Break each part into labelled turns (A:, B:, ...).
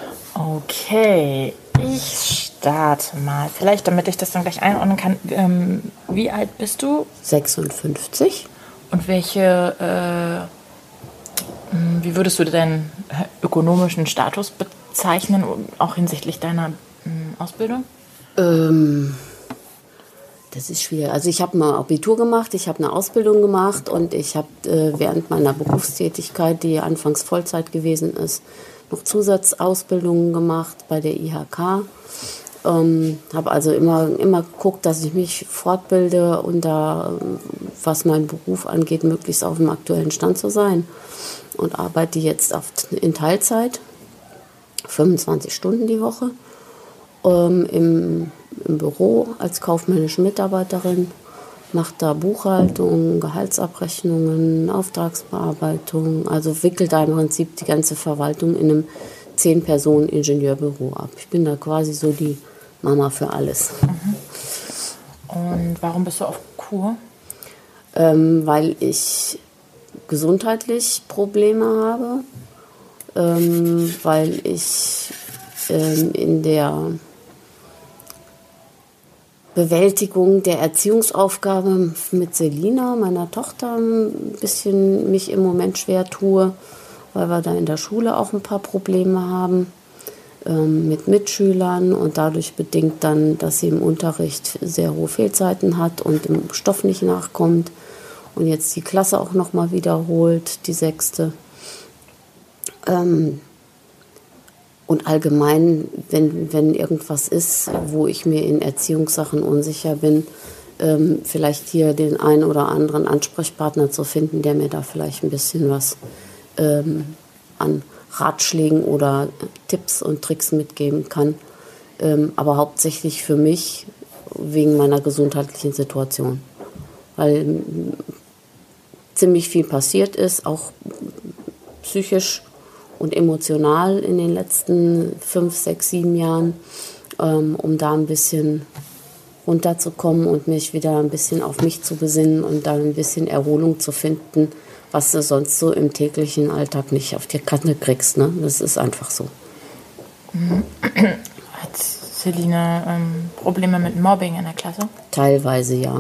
A: Okay, ich starte mal. Vielleicht, damit ich das dann gleich einordnen kann. Wie alt bist du?
B: 56.
A: Und wie würdest du deinen ökonomischen Status bezeichnen, auch hinsichtlich deiner Ausbildung?
B: Das ist schwierig. Also ich habe mal Abitur gemacht, ich habe eine Ausbildung gemacht und ich habe während meiner Berufstätigkeit, die anfangs Vollzeit gewesen ist, noch Zusatzausbildungen gemacht bei der IHK. Habe also immer geguckt, dass ich mich fortbilde und da, was meinen Beruf angeht, möglichst auf dem aktuellen Stand zu sein. Und arbeite jetzt in Teilzeit, 25 Stunden die Woche, im Büro als kaufmännische Mitarbeiterin, mache da Buchhaltung, Gehaltsabrechnungen, Auftragsbearbeitung, also wickelt da im Prinzip die ganze Verwaltung in einem 10-Personen-Ingenieurbüro ab. Ich bin da quasi so die Mama für alles.
A: Und warum bist du auf Kur?
B: Weil ich gesundheitlich Probleme habe, weil ich in der Bewältigung der Erziehungsaufgabe mit Selina, meiner Tochter, ein bisschen mich im Moment schwer tue, weil wir da in der Schule auch ein paar Probleme haben mit Mitschülern und dadurch bedingt dann, dass sie im Unterricht sehr hohe Fehlzeiten hat und im Stoff nicht nachkommt und jetzt die Klasse auch nochmal wiederholt, die 6. Und allgemein, wenn irgendwas ist, wo ich mir in Erziehungssachen unsicher bin, vielleicht hier den einen oder anderen Ansprechpartner zu finden, der mir da vielleicht ein bisschen was an Ratschlägen oder Tipps und Tricks mitgeben kann. Aber hauptsächlich für mich wegen meiner gesundheitlichen Situation. Weil ziemlich viel passiert ist, auch psychisch und emotional in den letzten 5, 6, 7 Jahren, um da ein bisschen runterzukommen und mich wieder ein bisschen auf mich zu besinnen und da ein bisschen Erholung zu finden, was du sonst so im täglichen Alltag nicht auf die Kante kriegst. Ne? Das ist einfach so.
A: Hat Selina Probleme mit Mobbing in der Klasse?
B: Teilweise ja.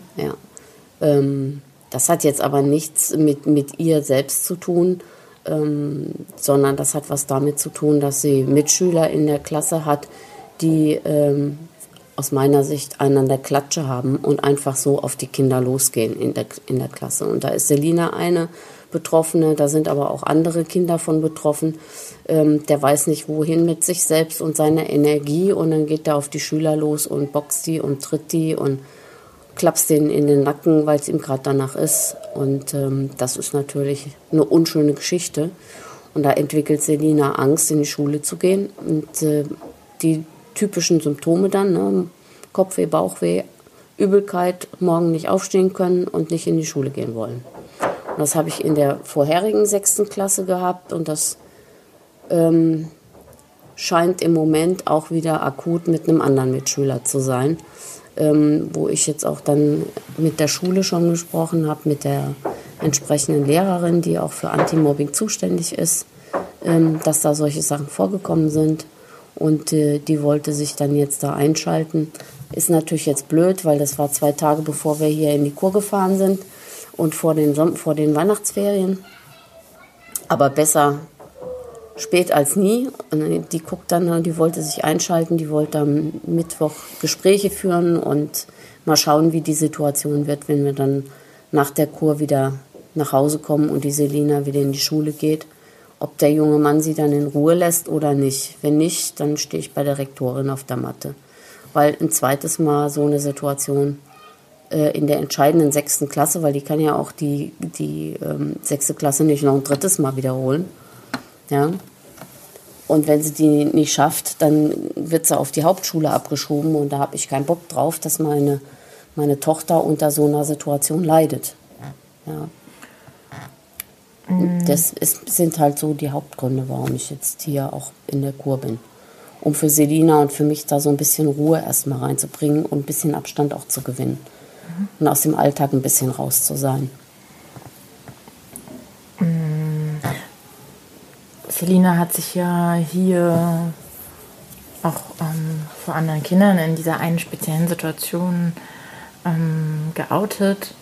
B: Das hat jetzt aber nichts mit ihr selbst zu tun, sondern das hat was damit zu tun, dass sie Mitschüler in der Klasse hat, die aus meiner Sicht einander Klatsche haben und einfach so auf die Kinder losgehen in der Klasse. Und da ist Selina eine Betroffene, da sind aber auch andere Kinder von betroffen. Der weiß nicht, wohin mit sich selbst und seiner Energie und dann geht er auf die Schüler los und boxt die und tritt die und klappst denen in den Nacken, weil es ihm gerade danach ist. Und das ist natürlich eine unschöne Geschichte. Und da entwickelt Selina Angst, in die Schule zu gehen. Und die typischen Symptome dann, ne? Kopfweh, Bauchweh, Übelkeit, morgen nicht aufstehen können und nicht in die Schule gehen wollen. Und das habe ich in der vorherigen 6. Klasse gehabt und das scheint im Moment auch wieder akut mit einem anderen Mitschüler zu sein. Wo ich jetzt auch dann mit der Schule schon gesprochen habe, mit der entsprechenden Lehrerin, die auch für Anti-Mobbing zuständig ist, dass da solche Sachen vorgekommen sind. Und die wollte sich dann jetzt da einschalten. Ist natürlich jetzt blöd, weil das war 2 Tage, bevor wir hier in die Kur gefahren sind und vor den Weihnachtsferien. Aber besser spät als nie. Und die guckt dann, die wollte sich einschalten, die wollte am Mittwoch Gespräche führen und mal schauen, wie die Situation wird, wenn wir dann nach der Kur wieder nach Hause kommen und die Selina wieder in die Schule geht. Ob der junge Mann sie dann in Ruhe lässt oder nicht. Wenn nicht, dann stehe ich bei der Rektorin auf der Matte. Weil ein zweites Mal so eine Situation in der entscheidenden 6. Klasse, weil die kann ja auch die 6. Klasse nicht noch ein 3. Mal wiederholen. Ja. Und wenn sie die nicht schafft, dann wird sie auf die Hauptschule abgeschoben und da habe ich keinen Bock drauf, dass meine Tochter unter so einer Situation leidet. Ja. Sind halt so die Hauptgründe, warum ich jetzt hier auch in der Kur bin. Um für Selina und für mich da so ein bisschen Ruhe erstmal reinzubringen und ein bisschen Abstand auch zu gewinnen. Und aus dem Alltag ein bisschen raus zu sein.
A: Selina hat sich ja hier auch vor anderen Kindern in dieser einen speziellen Situation geoutet.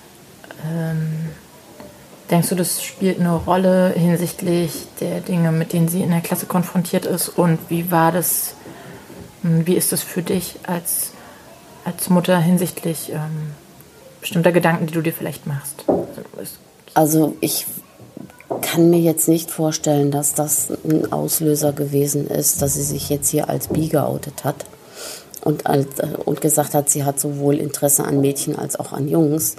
A: Denkst du, das spielt eine Rolle hinsichtlich der Dinge, mit denen sie in der Klasse konfrontiert ist? Und wie ist das für dich als Mutter hinsichtlich bestimmter Gedanken, die du dir vielleicht machst?
B: Also ich kann mir jetzt nicht vorstellen, dass das ein Auslöser gewesen ist, dass sie sich jetzt hier als bi geoutet hat und gesagt hat, sie hat sowohl Interesse an Mädchen als auch an Jungs.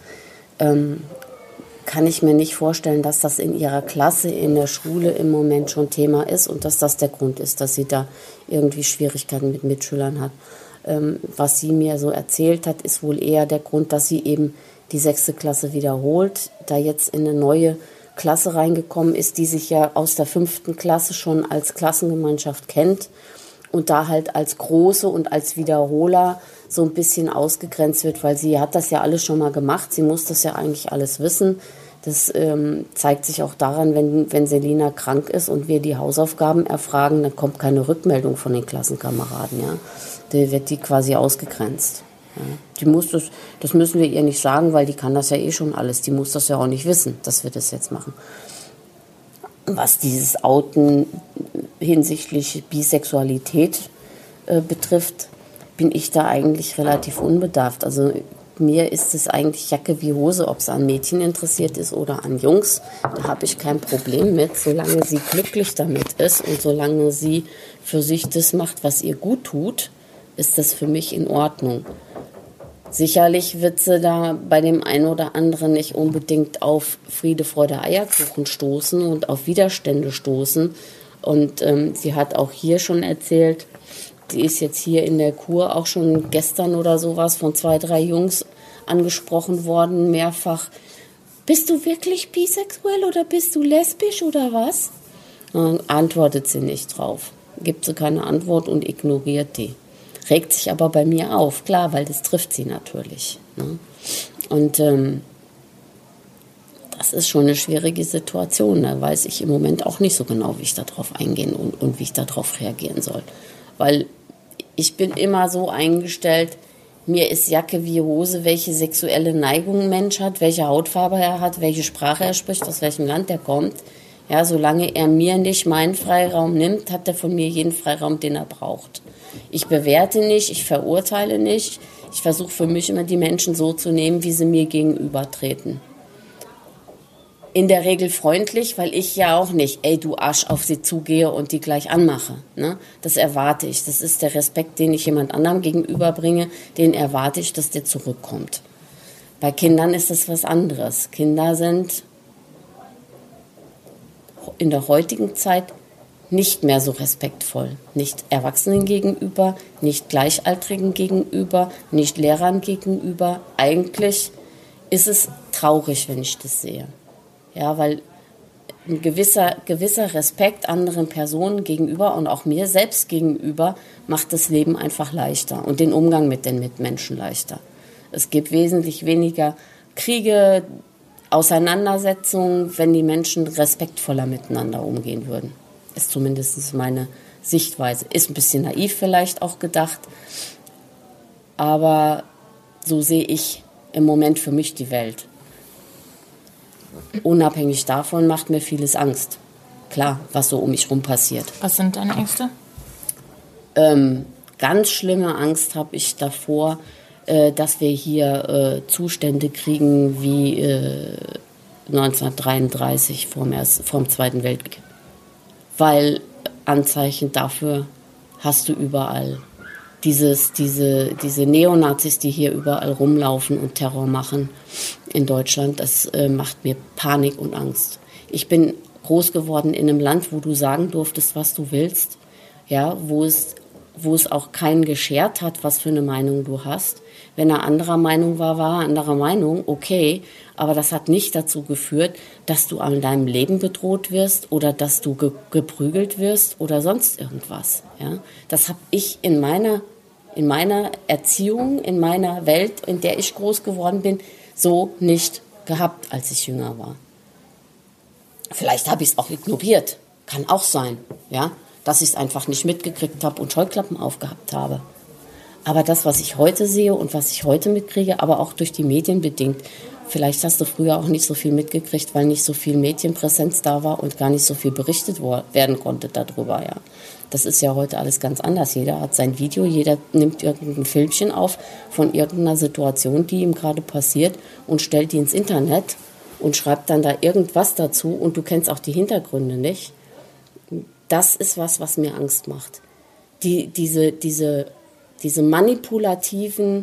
B: Kann ich mir nicht vorstellen, dass das in ihrer Klasse, in der Schule im Moment schon Thema ist und dass das der Grund ist, dass sie da irgendwie Schwierigkeiten mit Mitschülern hat. Was sie mir so erzählt hat, ist wohl eher der Grund, dass sie eben die 6. Klasse wiederholt, da jetzt in eine neue Klasse reingekommen ist, die sich ja aus der 5. Klasse schon als Klassengemeinschaft kennt und da halt als Große und als Wiederholer so ein bisschen ausgegrenzt wird, weil sie hat das ja alles schon mal gemacht, sie muss das ja eigentlich alles wissen. Das zeigt sich auch daran, wenn Selina krank ist und wir die Hausaufgaben erfragen, dann kommt keine Rückmeldung von den Klassenkameraden. Ja? Da wird die quasi ausgegrenzt. Ja? Die muss das müssen wir ihr nicht sagen, weil die kann das ja eh schon alles. Die muss das ja auch nicht wissen, dass wir das jetzt machen. Was dieses Outen hinsichtlich Bisexualität betrifft, bin ich da eigentlich relativ unbedarft. Also mir ist es eigentlich Jacke wie Hose, ob sie an Mädchen interessiert ist oder an Jungs. Da habe ich kein Problem mit, solange sie glücklich damit ist und solange sie für sich das macht, was ihr gut tut, ist das für mich in Ordnung. Sicherlich wird sie da bei dem einen oder anderen nicht unbedingt auf Friede, Freude, Eierkuchen stoßen und auf Widerstände stoßen. Und sie hat auch hier schon erzählt, die ist jetzt hier in der Kur auch schon gestern oder sowas von 2, 3 Jungs angesprochen worden, mehrfach. Bist du wirklich bisexuell oder bist du lesbisch oder was? Dann antwortet sie nicht drauf. Gibt sie keine Antwort und ignoriert die. Regt sich aber bei mir auf, klar, weil das trifft sie natürlich. Ne? Und das ist schon eine schwierige Situation. Da weiß ich im Moment auch nicht so genau, wie ich darauf eingehen und wie ich darauf reagieren soll. Weil ich bin immer so eingestellt, mir ist Jacke wie Hose, welche sexuelle Neigung ein Mensch hat, welche Hautfarbe er hat, welche Sprache er spricht, aus welchem Land er kommt. Ja, solange er mir nicht meinen Freiraum nimmt, hat er von mir jeden Freiraum, den er braucht. Ich bewerte nicht, ich verurteile nicht. Ich versuche für mich immer die Menschen so zu nehmen, wie sie mir gegenübertreten. In der Regel freundlich, weil ich ja auch nicht, ey du Arsch, auf sie zugehe und die gleich anmache. Ne? Das erwarte ich. Das ist der Respekt, den ich jemand anderem gegenüberbringe, den erwarte ich, dass der zurückkommt. Bei Kindern ist das was anderes. Kinder sind in der heutigen Zeit nicht mehr so respektvoll. Nicht Erwachsenen gegenüber, nicht Gleichaltrigen gegenüber, nicht Lehrern gegenüber. Eigentlich ist es traurig, wenn ich das sehe. Ja, weil ein gewisser Respekt anderen Personen gegenüber und auch mir selbst gegenüber macht das Leben einfach leichter und den Umgang mit den Mitmenschen leichter. Es gibt wesentlich weniger Kriege, Auseinandersetzungen, wenn die Menschen respektvoller miteinander umgehen würden. Ist zumindest meine Sichtweise. Ist ein bisschen naiv vielleicht auch gedacht, aber so sehe ich im Moment für mich die Welt. Unabhängig davon macht mir vieles Angst. Klar, was so um mich rum passiert.
A: Was sind deine Ängste?
B: Ganz schlimme Angst habe ich davor, dass wir hier Zustände kriegen wie 1933 vorm Zweiten Weltkrieg. Weil Anzeichen dafür hast du überall. Diese Neonazis, die hier überall rumlaufen und Terror machen in Deutschland, das macht mir Panik und Angst. Ich bin groß geworden in einem Land, wo du sagen durftest, was du willst, ja, wo es auch keinen geschert hat, was für eine Meinung du hast. Wenn er anderer Meinung war er anderer Meinung, okay, aber das hat nicht dazu geführt, dass du an deinem Leben bedroht wirst oder dass du geprügelt wirst oder sonst irgendwas. Ja? Das habe ich in meiner Erziehung, in meiner Welt, in der ich groß geworden bin, so nicht gehabt, als ich jünger war. Vielleicht habe ich es auch ignoriert, Kann auch sein, ja, dass ich es einfach nicht mitgekriegt habe und Scheuklappen aufgehabt habe. Aber das, was ich heute sehe und was ich heute mitkriege, aber auch durch die Medien bedingt, vielleicht hast du früher auch nicht so viel mitgekriegt, weil nicht so viel Medienpräsenz da war und gar nicht so viel berichtet werden konnte darüber, ja. Das ist ja heute alles ganz anders. Jeder hat sein Video, jeder nimmt irgendein Filmchen auf von irgendeiner Situation, die ihm gerade passiert und stellt die ins Internet und schreibt dann da irgendwas dazu und du kennst auch die Hintergründe nicht. Das ist was mir Angst macht. Diese manipulativen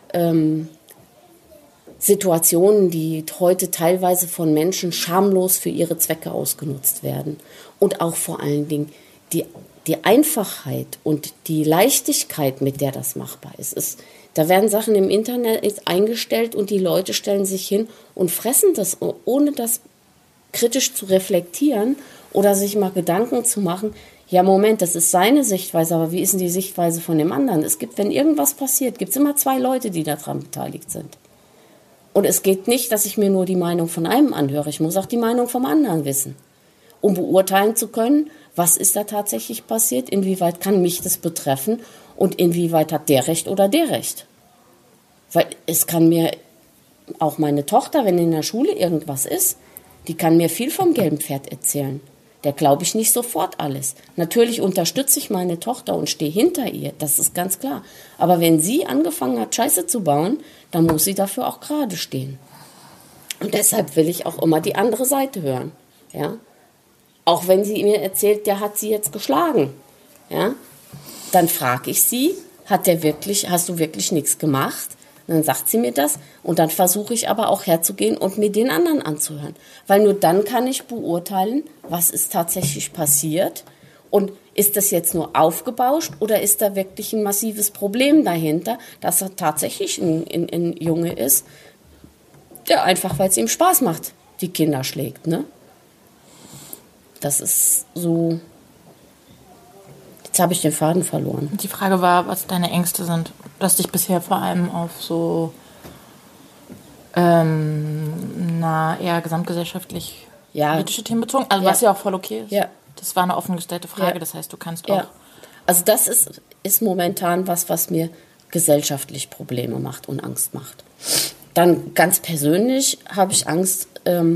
B: Situationen, die heute teilweise von Menschen schamlos für ihre Zwecke ausgenutzt werden. Und auch vor allen Dingen die Einfachheit und die Leichtigkeit, mit der das machbar ist. Da werden Sachen im Internet eingestellt und die Leute stellen sich hin und fressen das, ohne das kritisch zu reflektieren oder sich mal Gedanken zu machen, ja Moment, das ist seine Sichtweise, aber wie ist denn die Sichtweise von dem anderen? Wenn irgendwas passiert, gibt es immer 2 Leute, die daran beteiligt sind. Und es geht nicht, dass ich mir nur die Meinung von einem anhöre, ich muss auch die Meinung vom anderen wissen, um beurteilen zu können, was ist da tatsächlich passiert, inwieweit kann mich das betreffen und inwieweit hat der Recht oder der Recht. Weil es kann mir auch meine Tochter, wenn in der Schule irgendwas ist, die kann mir viel vom gelben Pferd erzählen. Der glaube ich nicht sofort alles. Natürlich unterstütze ich meine Tochter und stehe hinter ihr, das ist ganz klar. Aber wenn sie angefangen hat, Scheiße zu bauen, dann muss sie dafür auch gerade stehen. Und deshalb will ich auch immer die andere Seite hören. Ja? Auch wenn sie mir erzählt, der hat sie jetzt geschlagen. Ja? Dann frage ich sie, hast du wirklich nichts gemacht? Und dann sagt sie mir das und dann versuche ich aber auch herzugehen und mir den anderen anzuhören. Weil nur dann kann ich beurteilen, was ist tatsächlich passiert und ist das jetzt nur aufgebauscht oder ist da wirklich ein massives Problem dahinter, dass er tatsächlich ein Junge ist, der einfach, weil es ihm Spaß macht, die Kinder schlägt, ne? Das ist so. Jetzt habe ich den Faden verloren.
A: Die Frage war, was deine Ängste sind. Du hast dich bisher vor allem auf so eher gesamtgesellschaftlich politische Themen bezogen. Also was ja auch voll okay ist. Ja. Das war eine offen gestellte Frage, das heißt, du kannst auch...
B: Also das ist momentan was mir gesellschaftlich Probleme macht und Angst macht. Dann ganz persönlich habe ich Angst,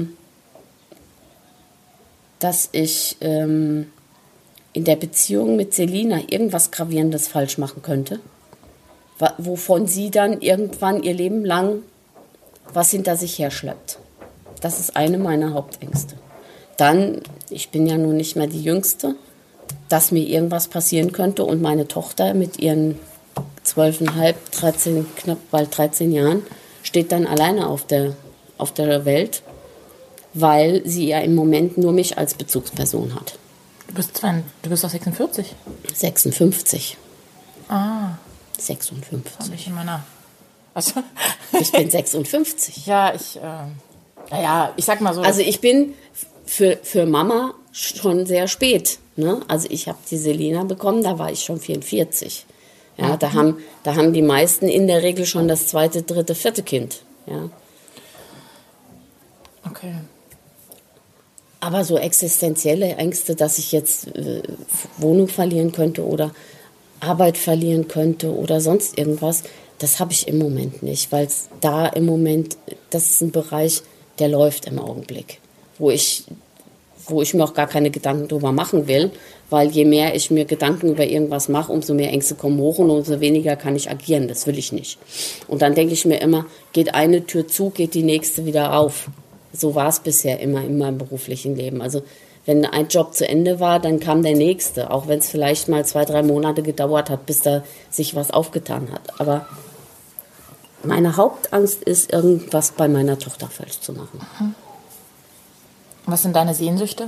B: dass ich in der Beziehung mit Selina irgendwas Gravierendes falsch machen könnte, wovon sie dann irgendwann ihr Leben lang was hinter sich herschleppt. Das ist eine meiner Hauptängste. Dann, ich bin ja nun nicht mehr die Jüngste, dass mir irgendwas passieren könnte und meine Tochter mit ihren 12,5, 13, knapp bald 13 Jahren steht dann alleine auf der Welt, weil sie ja im Moment nur mich als Bezugsperson hat.
A: Du bist doch 46?
B: 56.
A: Ah.
B: 56.
A: Das habe ich in meiner... Also.
B: Ich bin 56.
A: Ja, ich sag mal so.
B: Also ich bin für Mama schon sehr spät. Ne? Also ich habe die Selina bekommen, da war ich schon 44. Ja, da haben die meisten in der Regel schon das 2., 3., 4. Kind. Ja.
A: Okay.
B: Aber so existenzielle Ängste, dass ich jetzt Wohnung verlieren könnte oder Arbeit verlieren könnte oder sonst irgendwas, das habe ich im Moment nicht, weil da im Moment, das ist ein Bereich, der läuft im Augenblick, wo ich mir auch gar keine Gedanken drüber machen will, weil je mehr ich mir Gedanken über irgendwas mache, umso mehr Ängste kommen hoch und umso weniger kann ich agieren, das will ich nicht. Und dann denke ich mir immer, geht eine Tür zu, geht die nächste wieder auf. So war es bisher immer in meinem beruflichen Leben. Also wenn ein Job zu Ende war, dann kam der nächste, auch wenn es vielleicht mal 2, 3 Monate gedauert hat, bis da sich was aufgetan hat. Aber meine Hauptangst ist, irgendwas bei meiner Tochter falsch zu machen.
A: Was sind deine Sehnsüchte?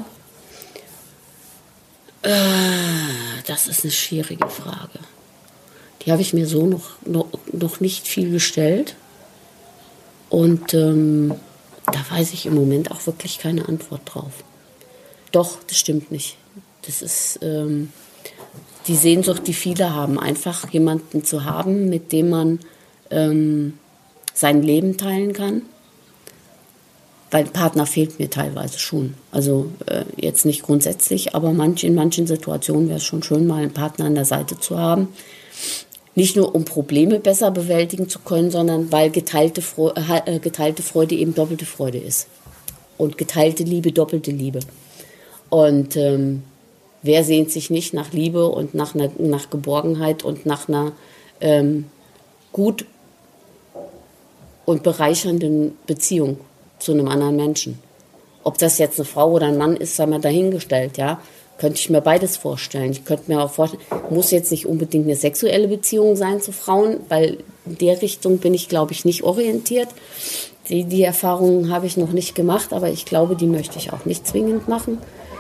B: Das ist eine schwierige Frage. Die habe ich mir so noch nicht viel gestellt. Und da weiß ich im Moment auch wirklich keine Antwort drauf. Doch, das stimmt nicht. Das ist die Sehnsucht, die viele haben. Einfach jemanden zu haben, mit dem man sein Leben teilen kann. Weil Partner fehlt mir teilweise schon. Also jetzt nicht grundsätzlich, aber in manchen Situationen wäre es schon schön, mal einen Partner an der Seite zu haben. Nicht nur, um Probleme besser bewältigen zu können, sondern weil geteilte Freude eben doppelte Freude ist. Und geteilte Liebe, doppelte Liebe. Und wer sehnt sich nicht nach Liebe und nach Geborgenheit und nach einer gut und bereichernden Beziehung zu einem anderen Menschen? Ob das jetzt eine Frau oder ein Mann ist, sei mal dahingestellt, ja. Könnte ich mir beides vorstellen. Ich könnte mir auch vorstellen, muss jetzt nicht unbedingt eine sexuelle Beziehung sein zu Frauen, weil in der Richtung bin ich, glaube ich, nicht orientiert. Die Erfahrungen habe ich noch nicht gemacht, aber ich glaube, die möchte ich auch nicht zwingend machen.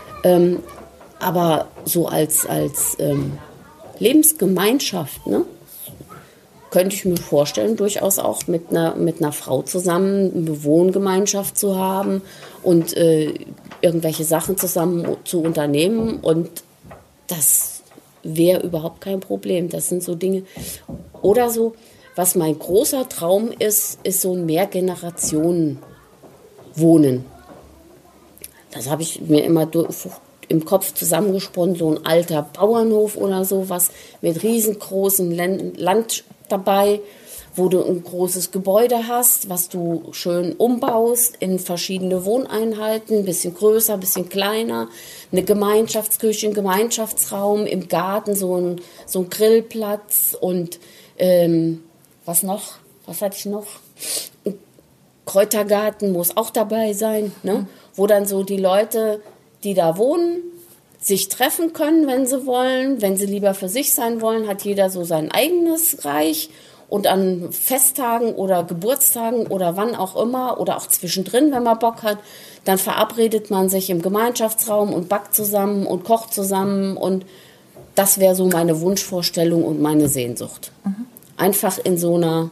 B: Aber so als Lebensgemeinschaft, ne, könnte ich mir vorstellen, durchaus auch mit einer Frau zusammen eine Wohngemeinschaft zu haben und irgendwelche Sachen zusammen zu unternehmen. Und das wäre überhaupt kein Problem. Das sind so Dinge. Oder so, was mein großer Traum ist so ein Mehrgenerationen-Wohnen. Das habe ich mir immer im Kopf zusammengesponnen, so ein alter Bauernhof oder sowas mit riesengroßem Land dabei, wo du ein großes Gebäude hast, was du schön umbaust in verschiedene Wohneinheiten, ein bisschen größer, ein bisschen kleiner, eine Gemeinschaftsküche, ein Gemeinschaftsraum, im Garten so ein Grillplatz und was noch? Was hatte ich noch? Ein Kräutergarten muss auch dabei sein, ne? Wo dann so die Leute, die da wohnen, sich treffen können, wenn sie wollen. Wenn sie lieber für sich sein wollen, hat jeder so sein eigenes Reich. Und an Festtagen oder Geburtstagen oder wann auch immer oder auch zwischendrin, wenn man Bock hat, dann verabredet man sich im Gemeinschaftsraum und backt zusammen und kocht zusammen. Und das wäre so meine Wunschvorstellung und meine Sehnsucht. Mhm. Einfach in so einer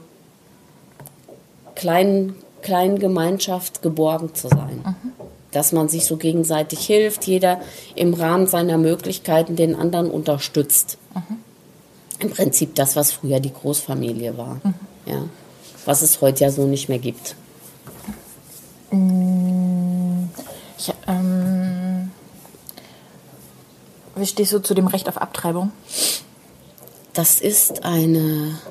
B: kleinen Gemeinschaft geborgen zu sein. Mhm. Dass man sich so gegenseitig hilft, jeder im Rahmen seiner Möglichkeiten den anderen unterstützt. Mhm. Im Prinzip das, was früher die Großfamilie war. Mhm. Ja. Was es heute ja so nicht mehr gibt.
A: Wie stehst du zu dem Recht auf Abtreibung?
B: Das ist eine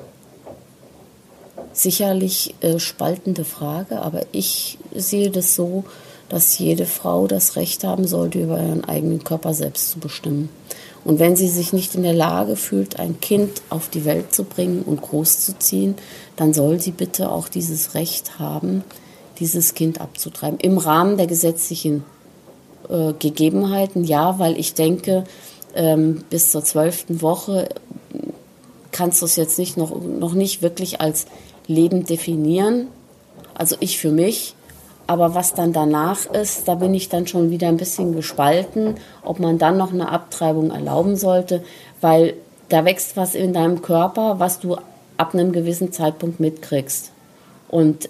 B: sicherlich spaltende Frage, aber ich sehe das so, dass jede Frau das Recht haben sollte, über ihren eigenen Körper selbst zu bestimmen. Und wenn sie sich nicht in der Lage fühlt, ein Kind auf die Welt zu bringen und großzuziehen, dann soll sie bitte auch dieses Recht haben, dieses Kind abzutreiben. Im Rahmen der gesetzlichen Gegebenheiten, ja, weil ich denke, bis zur 12. Woche kannst du es jetzt noch nicht wirklich als Leben definieren. Also ich für mich. Aber was dann danach ist, da bin ich dann schon wieder ein bisschen gespalten, ob man dann noch eine Abtreibung erlauben sollte, weil da wächst was in deinem Körper, was du ab einem gewissen Zeitpunkt mitkriegst. Und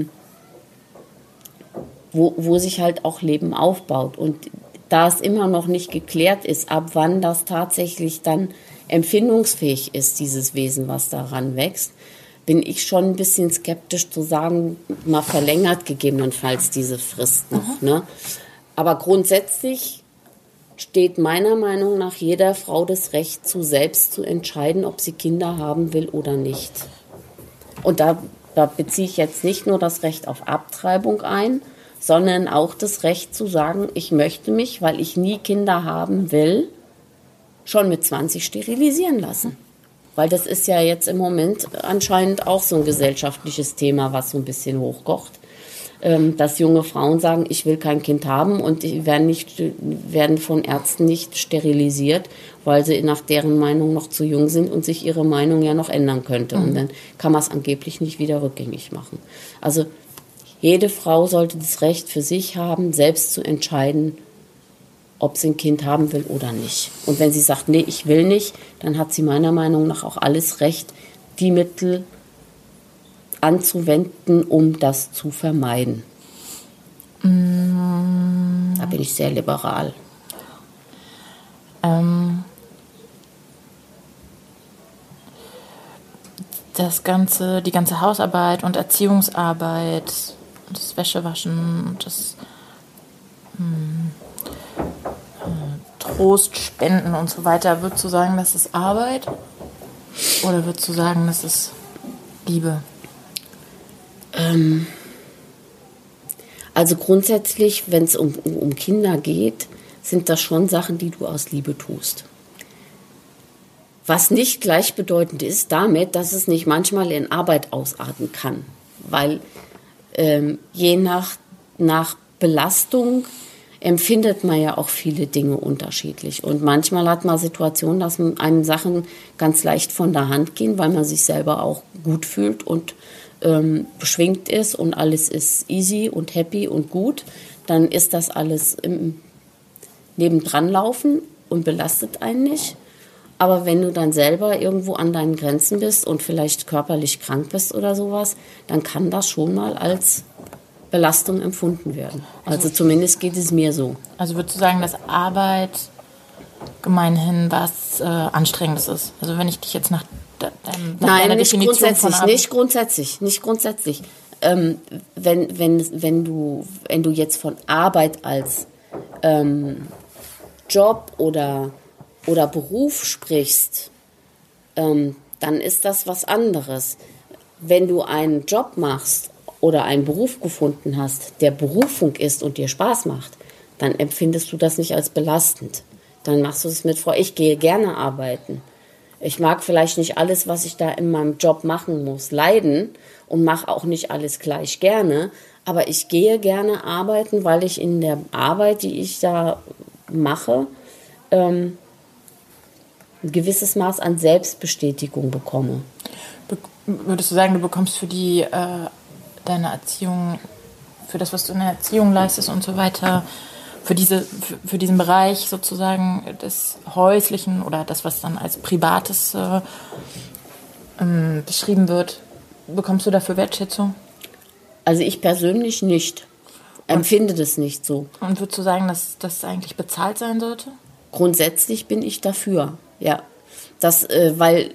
B: wo sich halt auch Leben aufbaut. Und da es immer noch nicht geklärt ist, ab wann das tatsächlich dann empfindungsfähig ist, dieses Wesen, was daran wächst, bin ich schon ein bisschen skeptisch zu sagen, mal verlängert gegebenenfalls diese Frist noch. Ne? Aber grundsätzlich steht meiner Meinung nach jeder Frau das Recht zu, selbst zu entscheiden, ob sie Kinder haben will oder nicht. Und da beziehe ich jetzt nicht nur das Recht auf Abtreibung ein, sondern auch das Recht zu sagen, ich möchte mich, weil ich nie Kinder haben will, schon mit 20 sterilisieren lassen. Weil das ist ja jetzt im Moment anscheinend auch so ein gesellschaftliches Thema, was so ein bisschen hochkocht. Dass junge Frauen sagen, ich will kein Kind haben und die werden von Ärzten nicht sterilisiert, weil sie nach deren Meinung noch zu jung sind und sich ihre Meinung ja noch ändern könnte. Mhm. Und dann kann man es angeblich nicht wieder rückgängig machen. Also jede Frau sollte das Recht für sich haben, selbst zu entscheiden, ob sie ein Kind haben will oder nicht. Und wenn sie sagt, nee, ich will nicht, dann hat sie meiner Meinung nach auch alles Recht, die Mittel anzuwenden, um das zu vermeiden. Da bin ich sehr liberal.
A: Die ganze Hausarbeit und Erziehungsarbeit das Wäschewaschen und das Trost spenden und so weiter, würdest du sagen, das ist Arbeit? Oder würdest du sagen, das ist Liebe?
B: Also grundsätzlich, wenn es um Kinder geht, sind das schon Sachen, die du aus Liebe tust. Was nicht gleichbedeutend ist damit, dass es nicht manchmal in Arbeit ausarten kann. Weil je nach Belastung empfindet man ja auch viele Dinge unterschiedlich. Und manchmal hat man Situationen, dass einem Sachen ganz leicht von der Hand gehen, weil man sich selber auch gut fühlt und beschwingt ist und alles ist easy und happy und gut. Dann ist das alles im nebendran laufen und belastet einen nicht. Aber wenn du dann selber irgendwo an deinen Grenzen bist und vielleicht körperlich krank bist oder sowas, dann kann das schon mal als Belastung empfunden werden. Also zumindest geht es mir so.
A: Also würdest du sagen, dass Arbeit gemeinhin was Anstrengendes ist? Also wenn ich dich jetzt nach deiner Definition von Arbeit...
B: Nicht grundsätzlich. Wenn du jetzt von Arbeit als Job oder Beruf sprichst, dann ist das was anderes. Wenn du einen Job machst oder einen Beruf gefunden hast, der Berufung ist und dir Spaß macht, dann empfindest du das nicht als belastend. Dann machst du es mit Freude. Ich gehe gerne arbeiten. Ich mag vielleicht nicht alles, was ich da in meinem Job machen muss, leiden und mache auch nicht alles gleich gerne, aber ich gehe gerne arbeiten, weil ich in der Arbeit, die ich da mache, ein gewisses Maß an Selbstbestätigung bekomme.
A: Würdest du sagen, du bekommst für deine Erziehung, für das, was du in der Erziehung leistest und so weiter, für diesen Bereich sozusagen des Häuslichen oder das, was dann als Privates beschrieben wird, bekommst du dafür Wertschätzung?
B: Also ich persönlich nicht. Empfinde das nicht so.
A: Und würdest du sagen, dass das eigentlich bezahlt sein sollte?
B: Grundsätzlich bin ich dafür, ja. Weil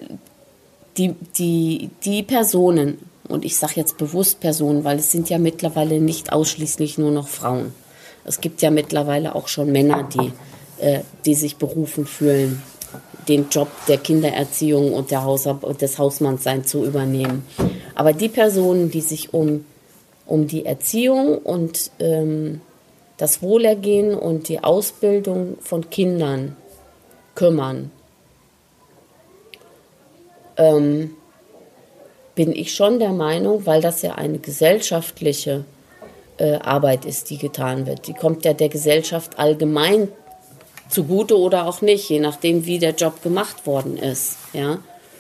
B: die Personen, und ich sage jetzt bewusst Personen, weil es sind ja mittlerweile nicht ausschließlich nur noch Frauen. Es gibt ja mittlerweile auch schon Männer, die sich berufen fühlen, den Job der Kindererziehung und des Hausmannsseins zu übernehmen. Aber die Personen, die sich um die Erziehung und das Wohlergehen und die Ausbildung von Kindern kümmern, bin ich schon der Meinung, weil das ja eine gesellschaftliche Arbeit ist, die getan wird. Die kommt ja der Gesellschaft allgemein zugute oder auch nicht, je nachdem, wie der Job gemacht worden ist. Ja?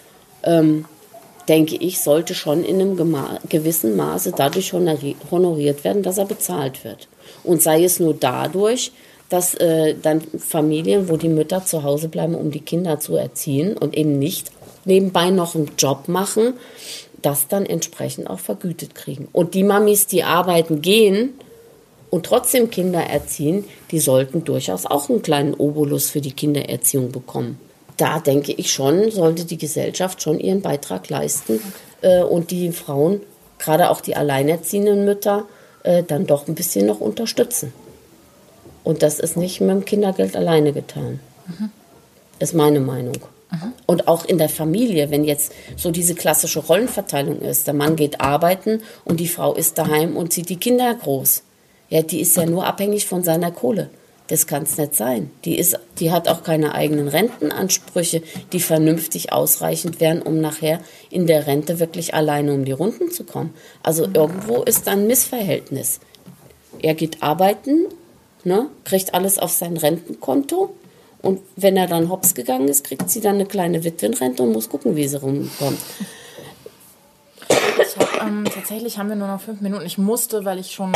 B: Denke ich, sollte schon in einem gewissen Maße dadurch honoriert werden, dass er bezahlt wird. Und sei es nur dadurch, dass dann Familien, wo die Mütter zu Hause bleiben, um die Kinder zu erziehen und eben nicht nebenbei noch einen Job machen, das dann entsprechend auch vergütet kriegen. Und die Mamis, die arbeiten gehen und trotzdem Kinder erziehen, die sollten durchaus auch einen kleinen Obolus für die Kindererziehung bekommen. Da denke ich schon, sollte die Gesellschaft schon ihren Beitrag leisten und die Frauen, gerade auch die alleinerziehenden Mütter, dann doch ein bisschen noch unterstützen. Und das ist nicht mit dem Kindergeld alleine getan. Ist meine Meinung. Und auch in der Familie, wenn jetzt so diese klassische Rollenverteilung ist, der Mann geht arbeiten und die Frau ist daheim und zieht die Kinder groß. Ja, die ist ja nur abhängig von seiner Kohle. Das kann es nicht sein. Die hat auch keine eigenen Rentenansprüche, die vernünftig ausreichend wären, um nachher in der Rente wirklich alleine um die Runden zu kommen. Also irgendwo ist da ein Missverhältnis. Er geht arbeiten, ne, kriegt alles auf sein Rentenkonto. Und wenn er dann hops gegangen ist, kriegt sie dann eine kleine Witwenrente und muss gucken, wie sie rumkommt.
A: Tatsächlich haben wir nur noch 5 Minuten. Ich musste, weil ich schon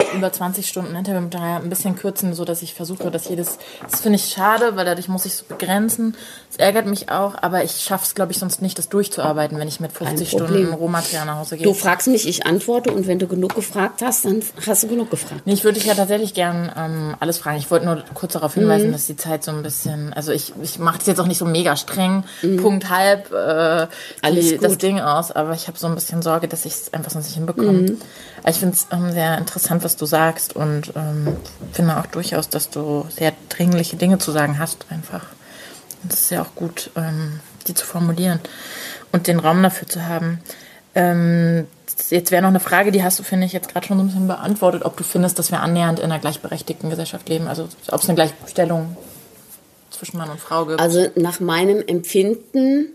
A: über 20 Stunden Interviewmaterial ein bisschen kürzen, so dass ich versuche, dass das finde ich schade, weil dadurch muss ich es begrenzen. Es ärgert mich auch, aber ich schaffe es, glaube ich, sonst nicht, das durchzuarbeiten, wenn ich mit 50 Stunden Rohmaterial nach Hause gehe.
B: Du fragst mich, ich antworte, und wenn du genug gefragt hast, dann hast du genug gefragt.
A: Nee, ich würde dich ja tatsächlich gern alles fragen. Ich wollte nur kurz darauf hinweisen, dass die Zeit so ein bisschen, also ich mache das jetzt auch nicht so mega streng, Punkt halb das Ding aus, aber ich habe so ein bisschen Sorge, dass ich es einfach sonst nicht hinbekomme. Aber ich finde es sehr interessant, was du sagst, und finde auch durchaus, dass du sehr dringliche Dinge zu sagen hast einfach. Und es ist ja auch gut, die zu formulieren und den Raum dafür zu haben. Jetzt wäre noch eine Frage, die hast du, finde ich, jetzt gerade schon so ein bisschen beantwortet, ob du findest, dass wir annähernd in einer gleichberechtigten Gesellschaft leben, also ob es eine Gleichstellung zwischen Mann und Frau gibt.
B: Also nach meinem Empfinden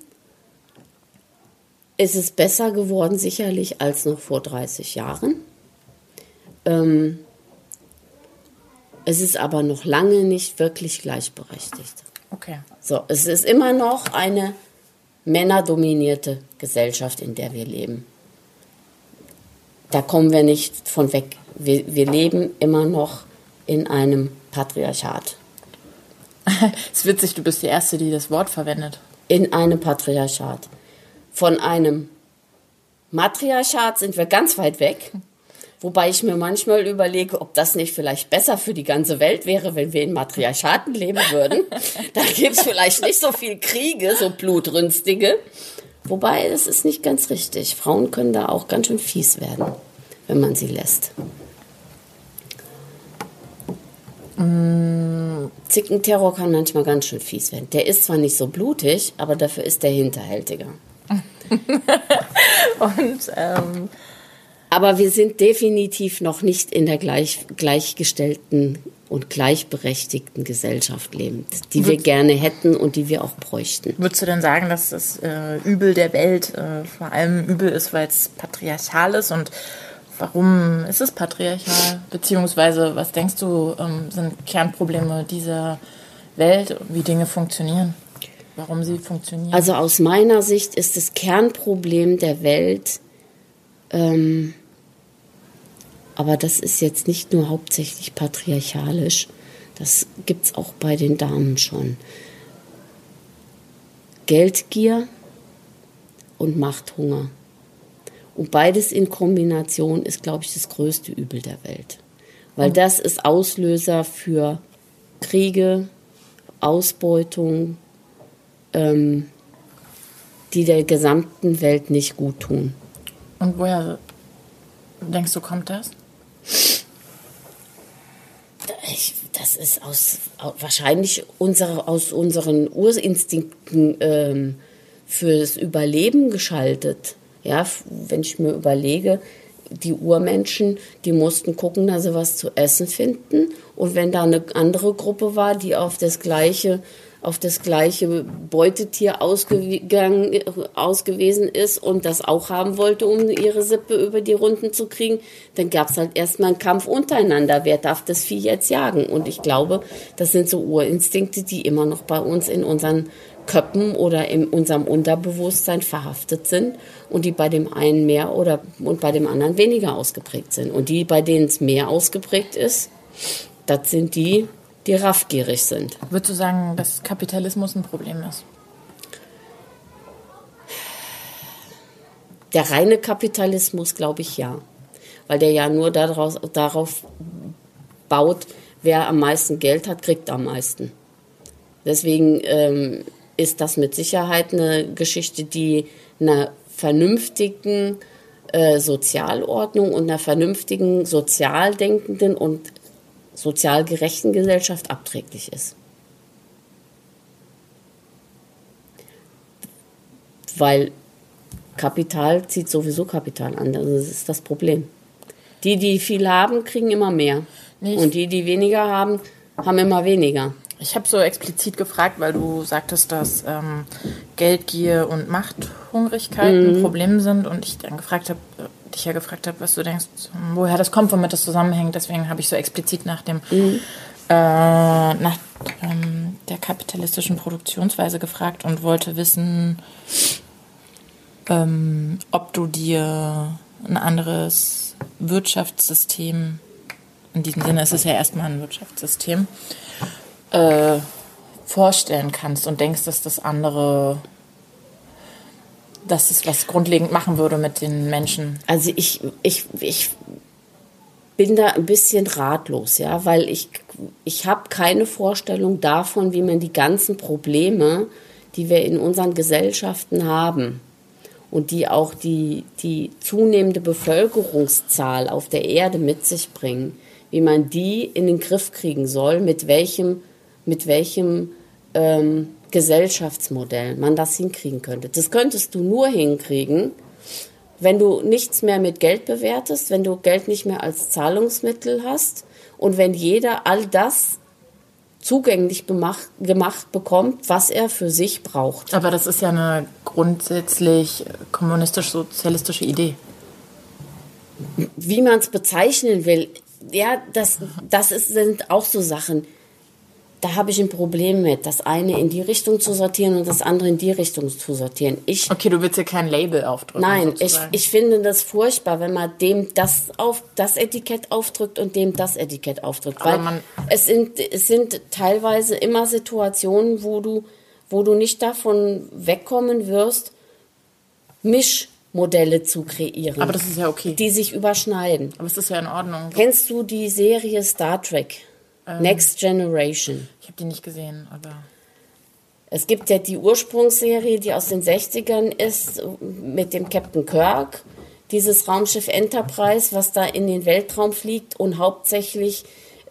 B: ist es besser geworden, sicherlich, als noch vor 30 Jahren. Es ist aber noch lange nicht wirklich gleichberechtigt.
A: Okay.
B: So, es ist immer noch eine männerdominierte Gesellschaft, in der wir leben. Da kommen wir nicht von weg. Wir leben immer noch in einem Patriarchat.
A: Es ist witzig, du bist die Erste, die das Wort verwendet.
B: In einem Patriarchat. Von einem Matriarchat sind wir ganz weit weg. Wobei ich mir manchmal überlege, ob das nicht vielleicht besser für die ganze Welt wäre, wenn wir in Matriarchaten leben würden. Da gibt es vielleicht nicht so viel Kriege, so blutrünstige. Wobei, das ist nicht ganz richtig. Frauen können da auch ganz schön fies werden, wenn man sie lässt. Zickenterror kann manchmal ganz schön fies werden. Der ist zwar nicht so blutig, aber dafür ist der hinterhältiger. Aber wir sind definitiv noch nicht in der gleichgestellten und gleichberechtigten Gesellschaft leben, die wir gerne hätten und die wir auch bräuchten.
A: Würdest du denn sagen, dass das Übel der Welt vor allem übel ist, weil es patriarchal ist? Und warum ist es patriarchal? Beziehungsweise, was denkst du, sind Kernprobleme dieser Welt, wie Dinge funktionieren? Warum sie funktionieren?
B: Also aus meiner Sicht ist das Kernproblem der Welt, aber das ist jetzt nicht nur hauptsächlich patriarchalisch, das gibt es auch bei den Damen schon. Geldgier und Machthunger. Und beides in Kombination ist, glaube ich, das größte Übel der Welt. Weil das ist Auslöser für Kriege, Ausbeutung, die der gesamten Welt nicht gut tun.
A: Und woher denkst du, kommt das?
B: Das ist wahrscheinlich aus unseren Urinstinkten fürs Überleben geschaltet. Ja, wenn ich mir überlege, die Urmenschen, die mussten gucken, dass sie was zu essen finden. Und wenn da eine andere Gruppe war, die auf das gleiche Beutetier ausgewiesen ist und das auch haben wollte, um ihre Sippe über die Runden zu kriegen, dann gab es halt erstmal einen Kampf untereinander. Wer darf das Vieh jetzt jagen? Und ich glaube, das sind so Urinstinkte, die immer noch bei uns in unseren Köpfen oder in unserem Unterbewusstsein verhaftet sind und die bei dem einen mehr und bei dem anderen weniger ausgeprägt sind. Und die, bei denen es mehr ausgeprägt ist, das sind die raffgierig sind.
A: Würdest du sagen, dass Kapitalismus ein Problem ist?
B: Der reine Kapitalismus, glaube ich, ja. Weil der ja nur darauf baut, wer am meisten Geld hat, kriegt am meisten. Deswegen ist das mit Sicherheit eine Geschichte, die einer vernünftigen Sozialordnung und einer vernünftigen, sozial denkenden und sozial gerechten Gesellschaft abträglich ist. Weil Kapital zieht sowieso Kapital an, also das ist das Problem. Die viel haben, kriegen immer mehr. Und die weniger haben, haben immer weniger.
A: Ich habe so explizit gefragt, weil du sagtest, dass Geldgier und Machthungrigkeit ein Problem sind und ich dann dich gefragt habe, was du denkst, woher das kommt, womit das zusammenhängt. Deswegen habe ich so explizit nach der kapitalistischen Produktionsweise gefragt und wollte wissen, ob du dir ein anderes Wirtschaftssystem in diesem Sinne ist es ja erstmal ein Wirtschaftssystem, vorstellen kannst und denkst, dass das andere, dass es was grundlegend machen würde mit den Menschen.
B: Also ich bin da ein bisschen ratlos, ja, weil ich habe keine Vorstellung davon, wie man die ganzen Probleme, die wir in unseren Gesellschaften haben und die auch die zunehmende Bevölkerungszahl auf der Erde mit sich bringen, wie man die in den Griff kriegen soll, mit welchem Gesellschaftsmodell man das hinkriegen könnte. Das könntest du nur hinkriegen, wenn du nichts mehr mit Geld bewertest, wenn du Geld nicht mehr als Zahlungsmittel hast und wenn jeder all das zugänglich gemacht bekommt, was er für sich braucht.
A: Aber das ist ja eine grundsätzlich kommunistisch-sozialistische Idee.
B: Wie man es bezeichnen will, ja, sind auch so Sachen. Da habe ich ein Problem mit, das eine in die Richtung zu sortieren und das andere in die Richtung zu sortieren. Okay,
A: du willst ja kein Label aufdrücken.
B: Nein, ich finde das furchtbar, wenn man dem das Etikett aufdrückt und dem das Etikett aufdrückt. Weil es sind teilweise immer Situationen, wo du nicht davon wegkommen wirst, Mischmodelle zu kreieren.
A: Aber das ist ja okay.
B: Die sich überschneiden.
A: Aber es ist ja in Ordnung.
B: Kennst du die Serie Star Trek? Next Generation.
A: Ich habe die nicht gesehen, aber...
B: Es gibt ja die Ursprungsserie, die aus den 60ern ist, mit dem Captain Kirk, dieses Raumschiff Enterprise, was da in den Weltraum fliegt und hauptsächlich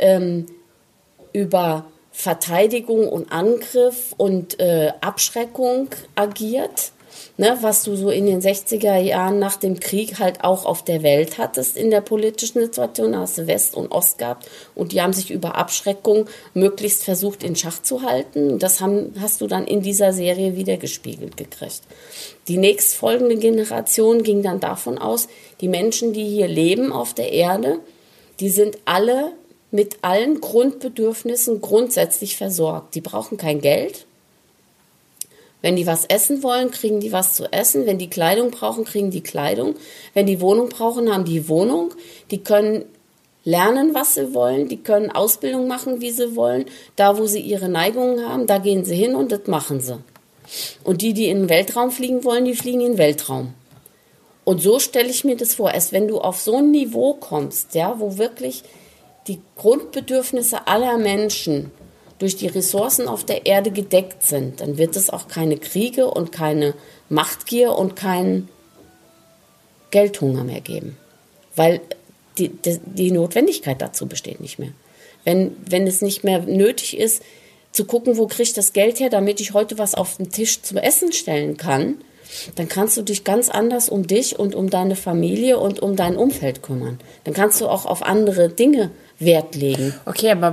B: über Verteidigung und Angriff und Abschreckung agiert. Ne, was du so in den 60er Jahren nach dem Krieg halt auch auf der Welt hattest in der politischen Situation. Da hast du West und Ost gehabt und die haben sich über Abschreckung möglichst versucht in Schach zu halten. Und das hast du dann in dieser Serie wieder gespiegelt gekriegt. Die nächstfolgende Generation ging dann davon aus, die Menschen, die hier leben auf der Erde, die sind alle mit allen Grundbedürfnissen grundsätzlich versorgt. Die brauchen kein Geld. Wenn die was essen wollen, kriegen die was zu essen. Wenn die Kleidung brauchen, kriegen die Kleidung. Wenn die Wohnung brauchen, haben die Wohnung. Die können lernen, was sie wollen. Die können Ausbildung machen, wie sie wollen. Da, wo sie ihre Neigungen haben, da gehen sie hin und das machen sie. Und die in den Weltraum fliegen wollen, die fliegen in den Weltraum. Und so stelle ich mir das vor. Erst wenn du auf so ein Niveau kommst, ja, wo wirklich die Grundbedürfnisse aller Menschen durch die Ressourcen auf der Erde gedeckt sind, dann wird es auch keine Kriege und keine Machtgier und keinen Geldhunger mehr geben. Weil die Notwendigkeit dazu besteht nicht mehr. Wenn es nicht mehr nötig ist, zu gucken, wo kriege ich das Geld her, damit ich heute was auf den Tisch zum Essen stellen kann, dann kannst du dich ganz anders um dich und um deine Familie und um dein Umfeld kümmern. Dann kannst du auch auf andere Dinge Wert legen.
A: Okay, aber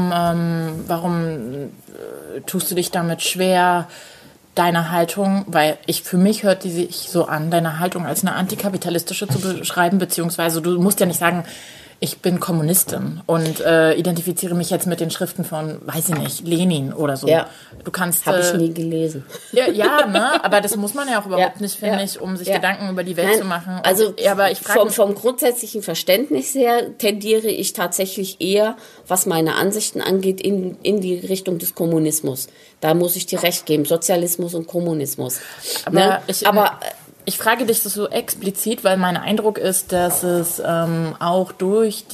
A: warum tust du dich damit schwer, deine Haltung, weil für mich hört die sich so an, deine Haltung als eine antikapitalistische zu beschreiben, beziehungsweise du musst ja nicht sagen, ich bin Kommunistin und identifiziere mich jetzt mit den Schriften von, weiß ich nicht, Lenin oder so.
B: Ja,
A: du kannst.
B: Habe ich nie gelesen.
A: Ja, ne? Aber das muss man ja auch überhaupt nicht, finde ich, um sich Gedanken über die Welt zu machen.
B: Also aber ich vom grundsätzlichen Verständnis her tendiere ich tatsächlich eher, was meine Ansichten angeht, in die Richtung des Kommunismus. Da muss ich dir recht geben, Sozialismus und Kommunismus.
A: Aber ich frage dich das so explizit, weil mein Eindruck ist, dass es auch durch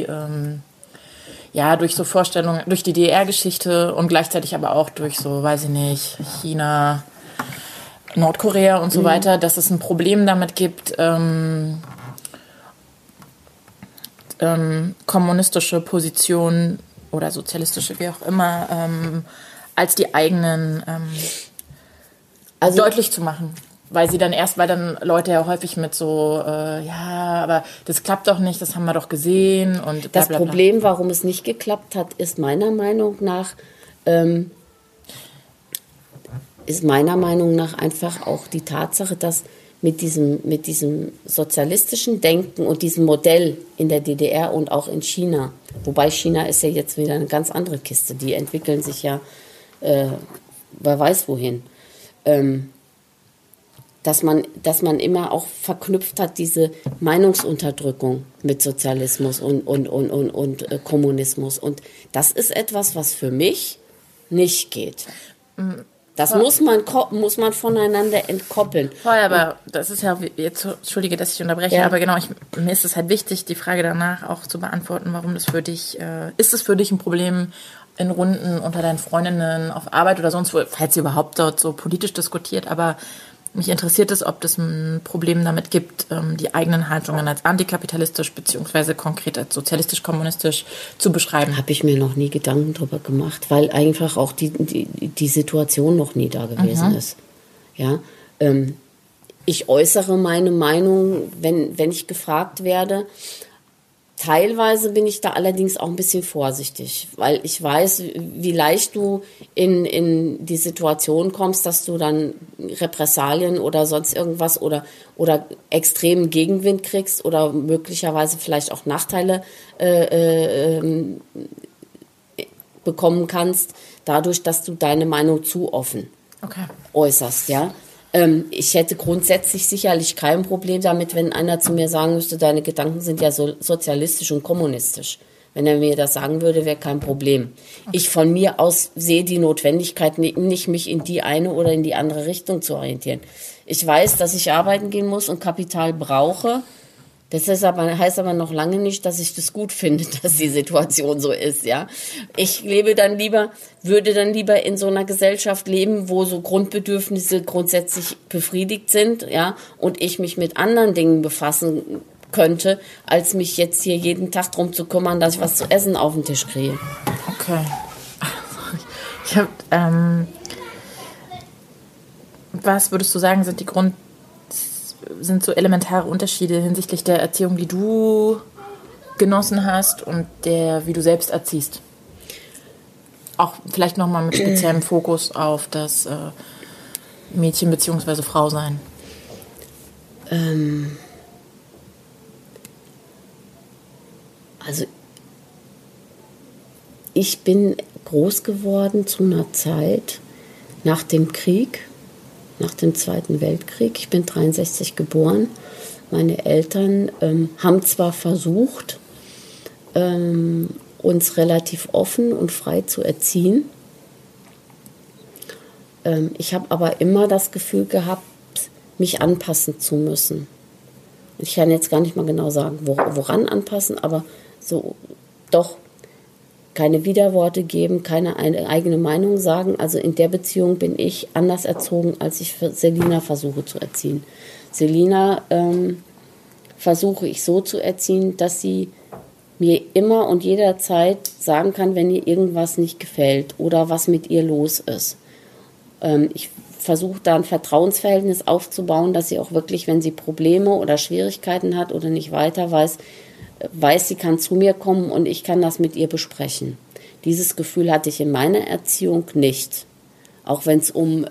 A: durch so Vorstellungen, durch die DDR-Geschichte und gleichzeitig aber auch durch so, weiß ich nicht, China, Nordkorea und so weiter, dass es ein Problem damit gibt, kommunistische Positionen oder sozialistische, wie auch immer, als die eigenen deutlich zu machen. Weil dann Leute ja häufig mit so, aber das klappt doch nicht, das haben wir doch gesehen. Und
B: das Problem, warum es nicht geklappt hat, ist meiner Meinung nach einfach auch die Tatsache, dass mit diesem sozialistischen Denken und diesem Modell in der DDR und auch in China, wobei China ist ja jetzt wieder eine ganz andere Kiste, die entwickeln sich ja, wer weiß wohin, dass man immer auch verknüpft hat, diese Meinungsunterdrückung mit Sozialismus und Kommunismus. Und das ist etwas, was für mich nicht geht. Das muss man voneinander entkoppeln.
A: Voll, aber das ist ja, jetzt, entschuldige, dass ich unterbreche, aber genau, mir ist es halt wichtig, die Frage danach auch zu beantworten, warum das für dich, ist es für dich ein Problem in Runden unter deinen Freundinnen auf Arbeit oder sonst wo, falls ihr überhaupt dort so politisch diskutiert, aber mich interessiert es, ob es ein Problem damit gibt, die eigenen Haltungen als antikapitalistisch beziehungsweise konkret als sozialistisch-kommunistisch zu beschreiben.
B: Habe ich mir noch nie Gedanken drüber gemacht, weil einfach auch die Situation noch nie da gewesen ist. Ja, ich äußere meine Meinung, wenn ich gefragt werde. Teilweise bin ich da allerdings auch ein bisschen vorsichtig, weil ich weiß, wie leicht du in die Situation kommst, dass du dann Repressalien oder sonst irgendwas oder extremen Gegenwind kriegst oder möglicherweise vielleicht auch Nachteile bekommen kannst, dadurch, dass du deine Meinung zu offen äußerst, ja. Ich hätte grundsätzlich sicherlich kein Problem damit, wenn einer zu mir sagen müsste, deine Gedanken sind ja so sozialistisch und kommunistisch. Wenn er mir das sagen würde, wäre kein Problem. Ich von mir aus sehe die Notwendigkeit nicht, mich in die eine oder in die andere Richtung zu orientieren. Ich weiß, dass ich arbeiten gehen muss und Kapital brauche. Das heißt aber noch lange nicht, dass ich das gut finde, dass die Situation so ist, ja. Ich würde dann lieber in so einer Gesellschaft leben, wo so Grundbedürfnisse grundsätzlich befriedigt sind, ja, und ich mich mit anderen Dingen befassen könnte, als mich jetzt hier jeden Tag drum zu kümmern, dass ich was zu essen auf den Tisch kriege.
A: Okay. Was würdest du sagen, sind so elementare Unterschiede hinsichtlich der Erziehung, die du genossen hast und wie du selbst erziehst? Auch vielleicht nochmal mit speziellem Fokus auf das Mädchen- bzw. Frau-Sein.
B: Also ich bin groß geworden zu einer Zeit nach dem Krieg, nach dem Zweiten Weltkrieg. Ich bin 1963 geboren. Meine Eltern haben zwar versucht, uns relativ offen und frei zu erziehen. Ich habe aber immer das Gefühl gehabt, mich anpassen zu müssen. Ich kann jetzt gar nicht mal genau sagen, woran anpassen, aber so doch keine Widerworte geben, keine eigene Meinung sagen. Also in der Beziehung bin ich anders erzogen, als ich Selina versuche zu erziehen. Selina versuche ich so zu erziehen, dass sie mir immer und jederzeit sagen kann, wenn ihr irgendwas nicht gefällt oder was mit ihr los ist. Ich versuche da ein Vertrauensverhältnis aufzubauen, dass sie auch wirklich, wenn sie Probleme oder Schwierigkeiten hat oder nicht weiter weiß, sie kann zu mir kommen und ich kann das mit ihr besprechen. Dieses Gefühl hatte ich in meiner Erziehung nicht. Auch wenn es um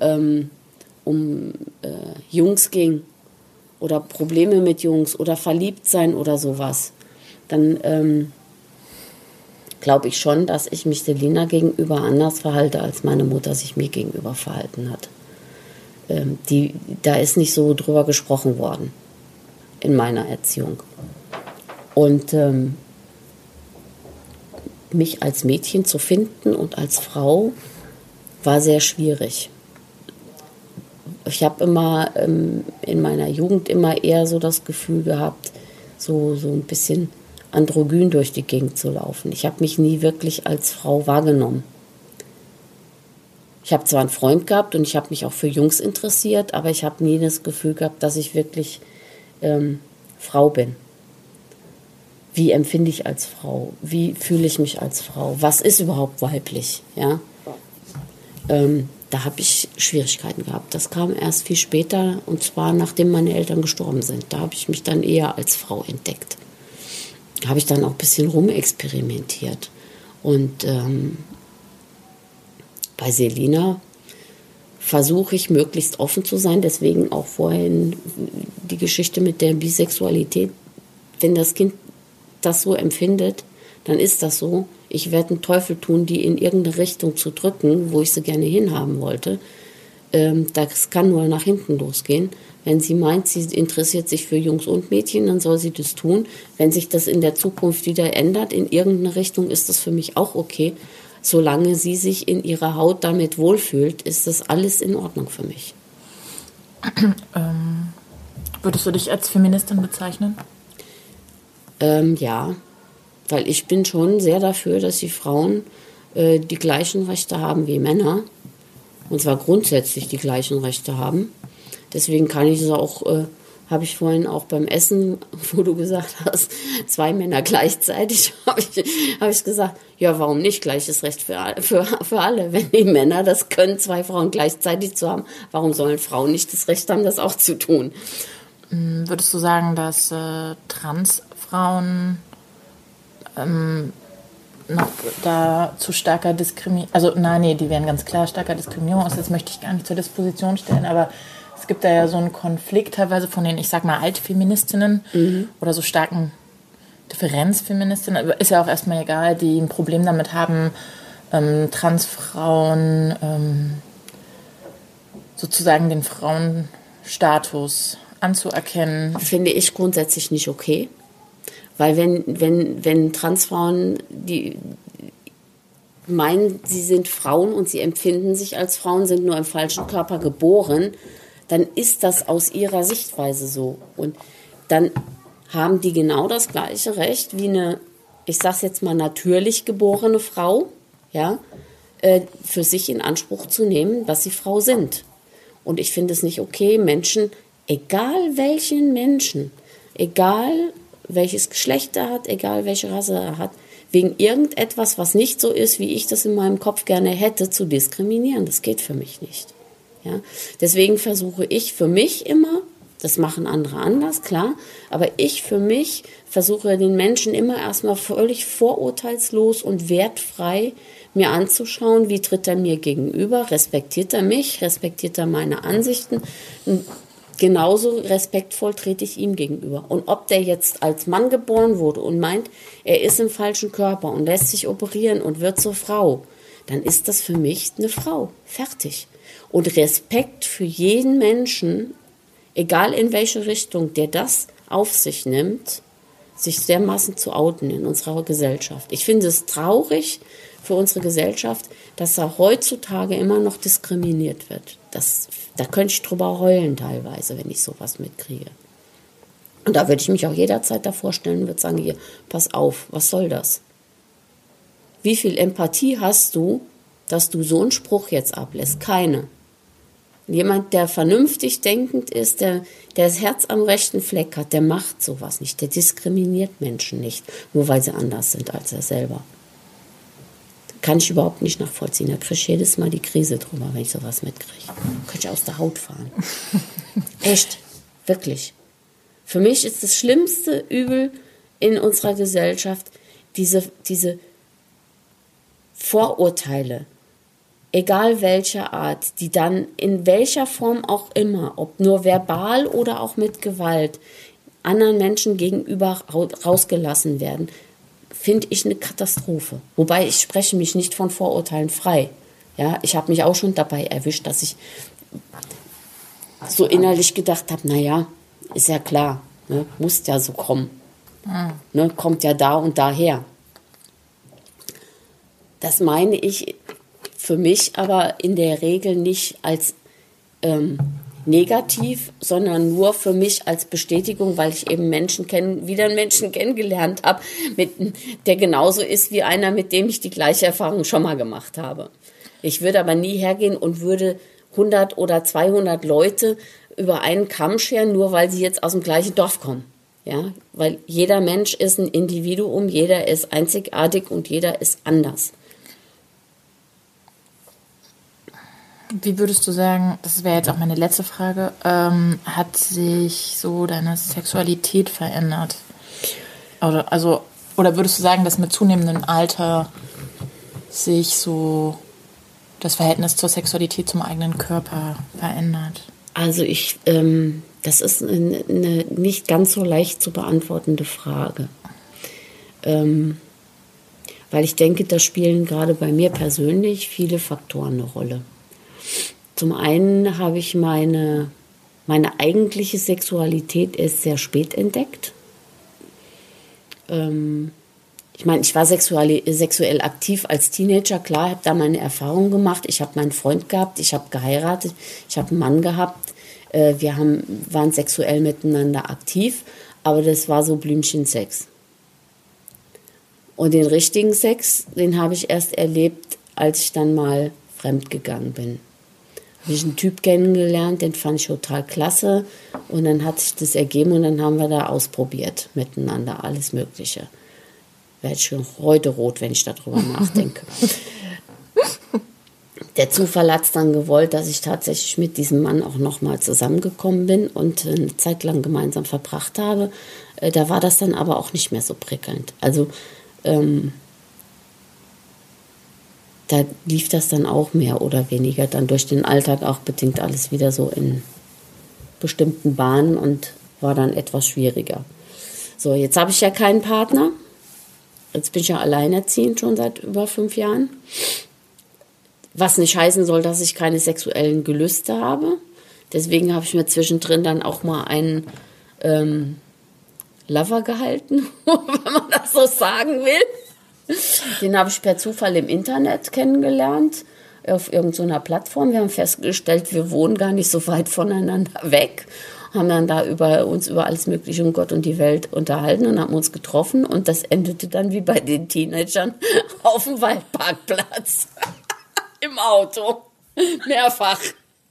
B: Jungs ging oder Probleme mit Jungs oder Verliebtsein oder sowas, dann glaube ich schon, dass ich mich Selina gegenüber anders verhalte, als meine Mutter sich mir gegenüber verhalten hat. Da ist nicht so drüber gesprochen worden in meiner Erziehung. Und mich als Mädchen zu finden und als Frau war sehr schwierig. Ich habe immer in meiner Jugend immer eher so das Gefühl gehabt, so ein bisschen androgyn durch die Gegend zu laufen. Ich habe mich nie wirklich als Frau wahrgenommen. Ich habe zwar einen Freund gehabt und ich habe mich auch für Jungs interessiert, aber ich habe nie das Gefühl gehabt, dass ich wirklich Frau bin. Wie empfinde ich als Frau? Wie fühle ich mich als Frau? Was ist überhaupt weiblich? Ja? Da habe ich Schwierigkeiten gehabt. Das kam erst viel später, und zwar nachdem meine Eltern gestorben sind. Da habe ich mich dann eher als Frau entdeckt. Da habe ich dann auch ein bisschen rumexperimentiert. Und bei Selina versuche ich möglichst offen zu sein. Deswegen auch vorhin die Geschichte mit der Bisexualität. Wenn das Kind das so empfindet, dann ist das so. Ich werde einen Teufel tun, die in irgendeine Richtung zu drücken, wo ich sie gerne hinhaben wollte. Das kann nur nach hinten losgehen. Wenn sie meint, sie interessiert sich für Jungs und Mädchen, dann soll sie das tun. Wenn sich das in der Zukunft wieder ändert, in irgendeine Richtung, ist das für mich auch okay. Solange sie sich in ihrer Haut damit wohlfühlt, ist das alles in Ordnung für mich.
A: Würdest du dich als Feministin bezeichnen?
B: Ja, weil ich bin schon sehr dafür, dass die Frauen die gleichen Rechte haben wie Männer. Und zwar grundsätzlich die gleichen Rechte haben. Deswegen kann ich es auch, habe ich vorhin auch beim Essen, wo du gesagt hast, 2 Männer gleichzeitig, habe ich gesagt, ja, warum nicht gleiches Recht für alle? Wenn die Männer das können, 2 Frauen gleichzeitig zu haben, warum sollen Frauen nicht das Recht haben, das auch zu tun?
A: Würdest du sagen, dass Transfrauen noch da zu starker Diskriminierung, also nein, die werden ganz klar starker Diskriminierung aus, das möchte ich gar nicht zur Disposition stellen, aber es gibt da ja so einen Konflikt teilweise von den, ich sag mal, Altfeministinnen oder so starken Differenzfeministinnen, ist ja auch erstmal egal, die ein Problem damit haben, Transfrauen sozusagen den Frauenstatus anzuerkennen.
B: Finde ich grundsätzlich nicht okay. Weil wenn Transfrauen, die meinen, sie sind Frauen und sie empfinden sich als Frauen, sind nur im falschen Körper geboren, dann ist das aus ihrer Sichtweise so. Und dann haben die genau das gleiche Recht wie eine, ich sag's jetzt mal, natürlich geborene Frau, ja, für sich in Anspruch zu nehmen, dass sie Frau sind. Und ich finde es nicht okay, Menschen, egal welchen Menschen, egal welches Geschlecht er hat, egal welche Rasse er hat, wegen irgendetwas, was nicht so ist, wie ich das in meinem Kopf gerne hätte, zu diskriminieren. Das geht für mich nicht. Ja? Deswegen versuche ich für mich immer, das machen andere anders, klar, aber ich für mich versuche den Menschen immer erstmal völlig vorurteilslos und wertfrei mir anzuschauen, wie tritt er mir gegenüber, respektiert er mich, respektiert er meine Ansichten. Genauso respektvoll trete ich ihm gegenüber. Und ob der jetzt als Mann geboren wurde und meint, er ist im falschen Körper und lässt sich operieren und wird zur Frau, dann ist das für mich eine Frau. Fertig. Und Respekt für jeden Menschen, egal in welche Richtung, der das auf sich nimmt, sich dermaßen zu outen in unserer Gesellschaft. Ich finde es traurig für unsere Gesellschaft, dass da heutzutage immer noch diskriminiert wird. Da könnte ich drüber heulen teilweise, wenn ich sowas mitkriege. Und da würde ich mich auch jederzeit davor stellen und würde sagen, hier, pass auf, was soll das? Wie viel Empathie hast du, dass du so einen Spruch jetzt ablässt? Keine. Jemand, der vernünftig denkend ist, der das Herz am rechten Fleck hat, der macht sowas nicht. Der diskriminiert Menschen nicht, nur weil sie anders sind als er selber. Kann ich überhaupt nicht nachvollziehen. Da kriege ich jedes Mal die Krise drüber, wenn ich sowas mitkriege. Könnte ich aus der Haut fahren. Echt, wirklich. Für mich ist das schlimmste Übel in unserer Gesellschaft diese Vorurteile, egal welcher Art, die dann in welcher Form auch immer, ob nur verbal oder auch mit Gewalt, anderen Menschen gegenüber rausgelassen werden, finde ich eine Katastrophe. Wobei ich spreche mich nicht von Vorurteilen frei. Ja, ich habe mich auch schon dabei erwischt, dass ich so innerlich gedacht habe, naja, ist ja klar, ne, muss ja so kommen. Ne, kommt ja da und daher. Das meine ich für mich aber in der Regel nicht als negativ, sondern nur für mich als Bestätigung, weil ich eben wieder einen Menschen kennengelernt habe, der genauso ist wie einer, mit dem ich die gleiche Erfahrung schon mal gemacht habe. Ich würde aber nie hergehen und würde 100 oder 200 Leute über einen Kamm scheren, nur weil sie jetzt aus dem gleichen Dorf kommen. Ja? Weil jeder Mensch ist ein Individuum, jeder ist einzigartig und jeder ist anders.
A: Wie würdest du sagen, das wäre jetzt auch meine letzte Frage, hat sich so deine Sexualität verändert? Oder würdest du sagen, dass mit zunehmendem Alter sich so das Verhältnis zur Sexualität zum eigenen Körper verändert?
B: Also das ist eine nicht ganz so leicht zu beantwortende Frage. Weil ich denke, da spielen gerade bei mir persönlich viele Faktoren eine Rolle. Zum einen habe ich meine eigentliche Sexualität erst sehr spät entdeckt. Ich meine, ich war sexuell aktiv als Teenager, klar, habe da meine Erfahrungen gemacht. Ich habe meinen Freund gehabt, ich habe geheiratet, ich habe einen Mann gehabt. Wir waren sexuell miteinander aktiv, aber das war so Blümchensex. Und den richtigen Sex, den habe ich erst erlebt, als ich dann mal fremd gegangen bin. Habe ich einen Typ kennengelernt, den fand ich total klasse. Und dann hat sich das ergeben und dann haben wir da ausprobiert miteinander, alles Mögliche. Werde ich schon heute rot, wenn ich darüber nachdenke. Der Zufall hat es dann gewollt, dass ich tatsächlich mit diesem Mann auch nochmal zusammengekommen bin und eine Zeit lang gemeinsam verbracht habe. Da war das dann aber auch nicht mehr so prickelnd. Also da lief das dann auch mehr oder weniger dann durch den Alltag auch bedingt alles wieder so in bestimmten Bahnen und war dann etwas schwieriger. So, jetzt habe ich ja keinen Partner. Jetzt bin ich ja alleinerziehend schon seit über 5 Jahren. Was nicht heißen soll, dass ich keine sexuellen Gelüste habe. Deswegen habe ich mir zwischendrin dann auch mal einen Lover gehalten, wenn man das so sagen will. Den habe ich per Zufall im Internet kennengelernt, auf irgendeiner Plattform. Wir haben festgestellt, wir wohnen gar nicht so weit voneinander weg. Haben dann da uns über alles Mögliche um Gott und die Welt unterhalten und haben uns getroffen. Und das endete dann wie bei den Teenagern auf dem Waldparkplatz. Im Auto. Mehrfach.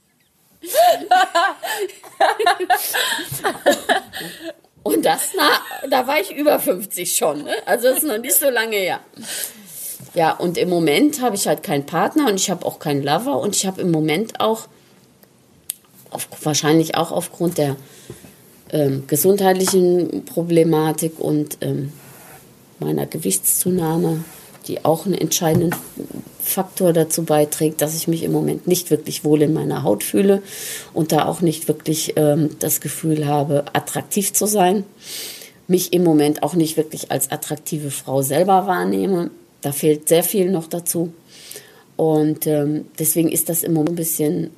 B: Und da war ich über 50 schon. Ne? Also das ist noch nicht so lange her. Ja, und im Moment habe ich halt keinen Partner und ich habe auch keinen Lover. Und ich habe im Moment auch, wahrscheinlich auch aufgrund der gesundheitlichen Problematik und meiner Gewichtszunahme, die auch einen entscheidenden Faktor dazu beiträgt, dass ich mich im Moment nicht wirklich wohl in meiner Haut fühle und da auch nicht wirklich das Gefühl habe, attraktiv zu sein. Mich im Moment auch nicht wirklich als attraktive Frau selber wahrnehme. Da fehlt sehr viel noch dazu. Und deswegen ist das im Moment ein bisschen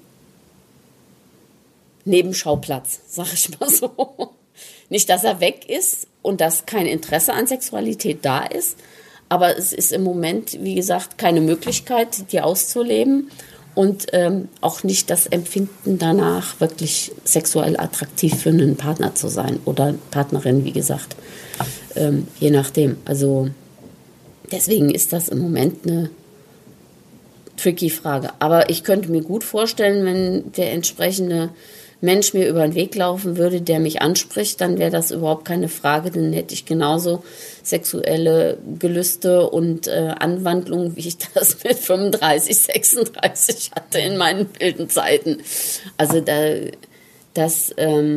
B: Nebenschauplatz, sag ich mal so. Nicht, dass er weg ist und dass kein Interesse an Sexualität da ist, aber es ist im Moment, wie gesagt, keine Möglichkeit, die auszuleben und auch nicht das Empfinden danach, wirklich sexuell attraktiv für einen Partner zu sein oder Partnerin, wie gesagt, je nachdem. Also deswegen ist das im Moment eine tricky Frage. Aber ich könnte mir gut vorstellen, wenn der entsprechende Mensch mir über den Weg laufen würde, der mich anspricht, dann wäre das überhaupt keine Frage. Dann hätte ich genauso sexuelle Gelüste und Anwandlungen, wie ich das mit 35, 36 hatte in meinen wilden Zeiten. Also dass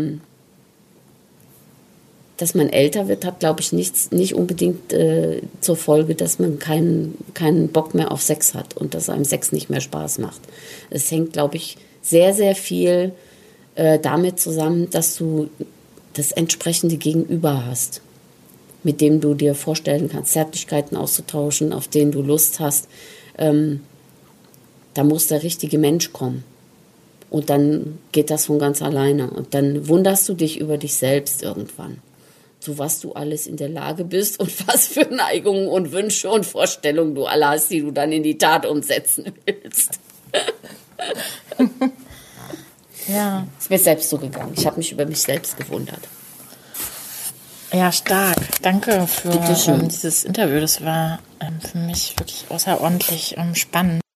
B: man älter wird, hat, glaube ich, nicht unbedingt zur Folge, dass man keinen Bock mehr auf Sex hat und dass einem Sex nicht mehr Spaß macht. Es hängt, glaube ich, sehr, sehr viel damit zusammen, dass du das entsprechende Gegenüber hast, mit dem du dir vorstellen kannst, Zärtlichkeiten auszutauschen, auf denen du Lust hast. Da muss der richtige Mensch kommen. Und dann geht das von ganz alleine. Und dann wunderst du dich über dich selbst irgendwann. Zu was du alles in der Lage bist und was für Neigungen und Wünsche und Vorstellungen du alle hast, die du dann in die Tat umsetzen willst.
A: Ja.
B: Ist mir selbst so gegangen. Ich habe mich über mich selbst gewundert.
A: Ja, stark. Danke für dieses Interview. Das war für mich wirklich außerordentlich spannend.